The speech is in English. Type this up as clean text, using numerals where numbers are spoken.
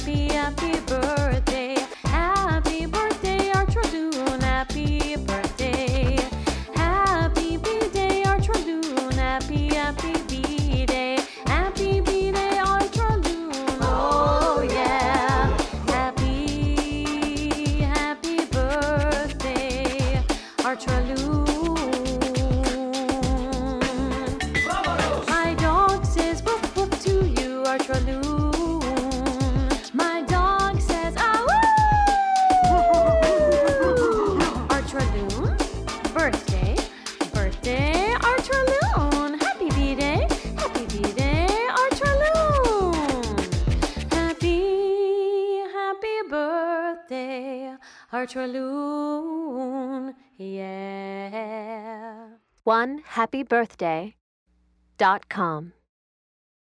happy, happy birthday. Happy birthday, Archaloon. Happy birthday. Happy B-Day, Archaloon. Happy, happy B-Day. Happy B-Day, Archaloon. Oh yeah. Happy, happy birthday, Archaloon. My dog says woof woof to you, Archaloon. My dog says ah woo. Archaloon, birthday, birthday, Archaloon. Happy B-Day, Archaloon. Happy, happy birthday, Archaloon. Yeah. OneHappyBirthday.com